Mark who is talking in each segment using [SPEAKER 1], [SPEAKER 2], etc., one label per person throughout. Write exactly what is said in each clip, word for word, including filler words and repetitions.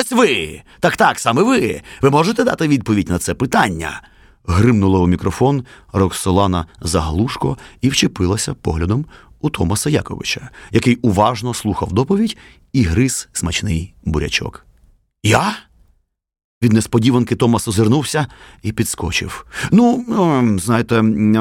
[SPEAKER 1] ось ви! Так-так, саме ви! Ви можете дати відповідь на це питання?» Гримнула у мікрофон Роксолана Заглушко і вчепилася поглядом у Томаса Яковича, який уважно слухав доповідь і гриз смачний бурячок. «Я?» Від несподіванки Томас озирнувся і підскочив. «Ну, знаєте,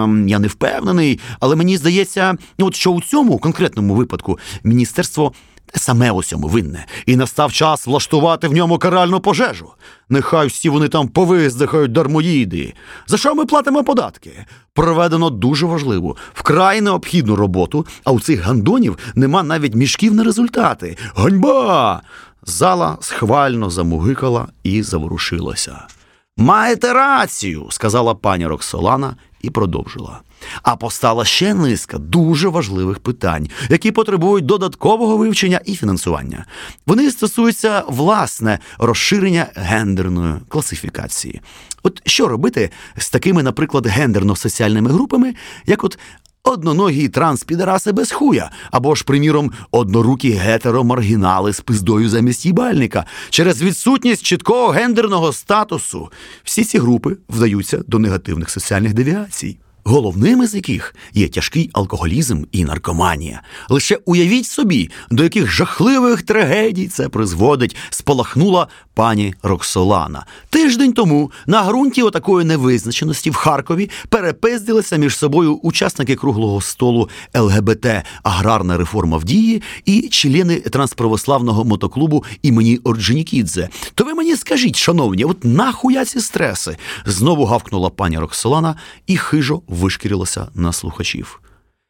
[SPEAKER 1] я не впевнений, але мені здається, от що у цьому конкретному випадку міністерство саме у цьому винне, і настав час влаштувати в ньому каральну пожежу. Нехай всі вони там повиздихають, дармоїди. За що ми платимо податки? Проведено дуже важливу, вкрай необхідну роботу, а у цих гандонів нема навіть мішків на результати. Ганьба!» Зала схвально замугикала і заворушилася. «Маєте рацію», – сказала пані Роксолана і продовжила. «А постала ще низка дуже важливих питань, які потребують додаткового вивчення і фінансування. Вони стосуються, власне, розширення гендерної класифікації. От що робити з такими, наприклад, гендерно-соціальними групами, як от одноногі транспідераси без хуя, або ж, приміром, однорукі гетеромаргінали з пиздою замість їбальника. Через відсутність чіткого гендерного статусу всі ці групи вдаються до негативних соціальних девіацій, головними з яких є тяжкий алкоголізм і наркоманія. Лише уявіть собі, до яких жахливих трагедій це призводить», – спалахнула пані Роксолана. «Тиждень тому на ґрунті отакої невизначеності в Харкові перепиздилися між собою учасники круглого столу ел ге бе те «Аграрна реформа в дії» і члени трансправославного мотоклубу імені Орджонікідзе. То ви мені скажіть, шановні, от нахуя ці стреси?» Знову гавкнула пані Роксолана і хижо вишкірилася на слухачів.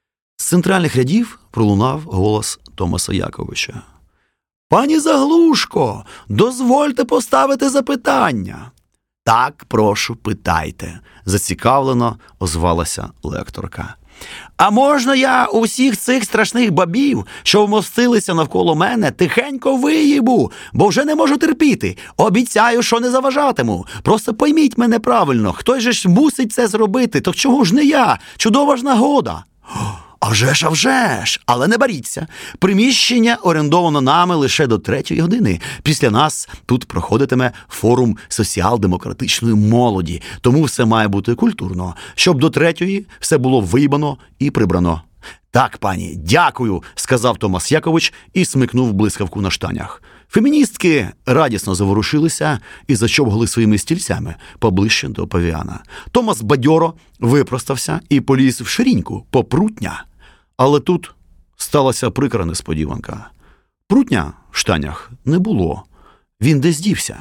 [SPEAKER 1] З центральних рядів пролунав голос Томаса Яковича. «Пані Заглушко, дозвольте поставити запитання». «Так, прошу, питайте», – зацікавлено озвалася лекторка. «А можна я усіх цих страшних бабів, що вмостилися навколо мене, тихенько виїбу, бо вже не можу терпіти. Обіцяю, що не заважатиму. Просто пойміть мене правильно, хтось же ж мусить це зробити, то чого ж не я? Чудова ж нагода». «А вже ж, а вже ж! Але не боріться. Приміщення орендовано нами лише до третьої години. Після нас тут проходитиме форум соціал-демократичної молоді. Тому все має бути культурно, щоб до третьої все було виїбано і прибрано». «Так, пані, дякую», – сказав Томас Якович і смикнув блискавку на штанях. Феміністки радісно заворушилися і зачовгали своїми стільцями поближче до павіана. Томас бадьоро випростався і поліз в ширіньку по прутня. Але тут сталася прикра несподіванка. Прутня в штанях не було. Він десь дівся.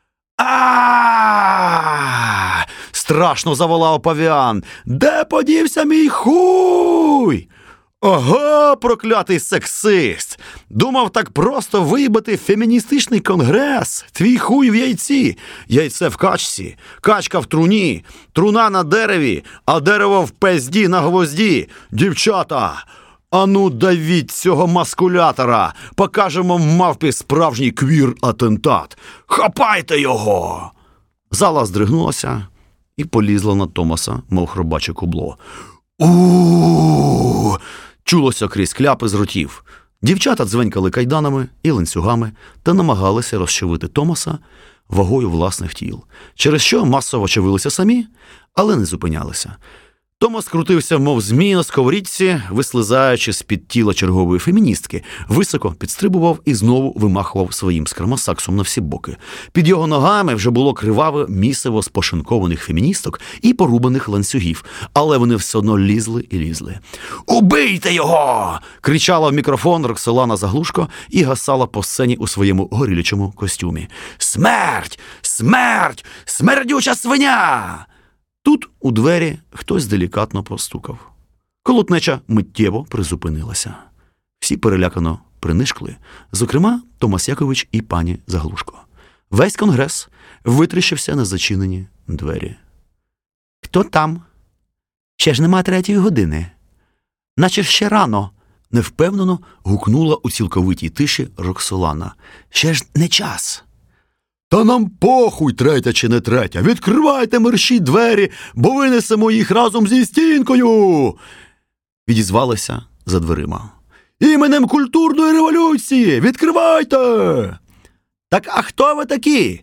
[SPEAKER 1] а страшно заволав павіан. «Де подівся мій хуй?» «Ага, проклятий сексист! Думав так просто виїбати феміністичний конгрес. Твій хуй в яйці, яйце в качці, качка в труні, труна на дереві, а дерево в пезді на гвозді. Дівчата, ану давіть цього маскулятора, покажемо мавпі справжній квір-атентат. Хапайте його!» Зала здригнулася і полізла на Томаса, мов хробаче кубло. у Чулося крізь кляпи з ротів. Дівчата дзвенькали кайданами і ланцюгами та намагалися розчавити Томаса вагою власних тіл, через що масово чавилися самі, але не зупинялися. Томас крутився, мов змій на сковорідці, вислизаючи з-під тіла чергової феміністки, високо підстрибував і знову вимахував своїм скромосаксом на всі боки. Під його ногами вже було криваве місиво спошинкованих феміністок і порубаних ланцюгів, але вони все одно лізли і лізли. «Убийте його!» – кричала в мікрофон Роксолана Заглушко і гасала по сцені у своєму горілячому костюмі. «Смерть! Смерть! Смердюча свиня!» Тут у двері хтось делікатно постукав. Колотнеча миттєво призупинилася. Всі перелякано принишкли, зокрема Томас Якович і пані Заглушко. Весь конгрес витріщився на зачинені двері. «Хто там? Ще ж нема третьої години. Наче ще рано», – невпевнено гукнула у цілковитій тиші Роксолана. «Ще ж не час». «Та нам похуй, третя чи не третя! Відкривайте мерщі двері, бо винесемо їх разом зі стінкою!» Відізвалися за дверима. «Іменем культурної революції! Відкривайте!» Так а хто ви такі?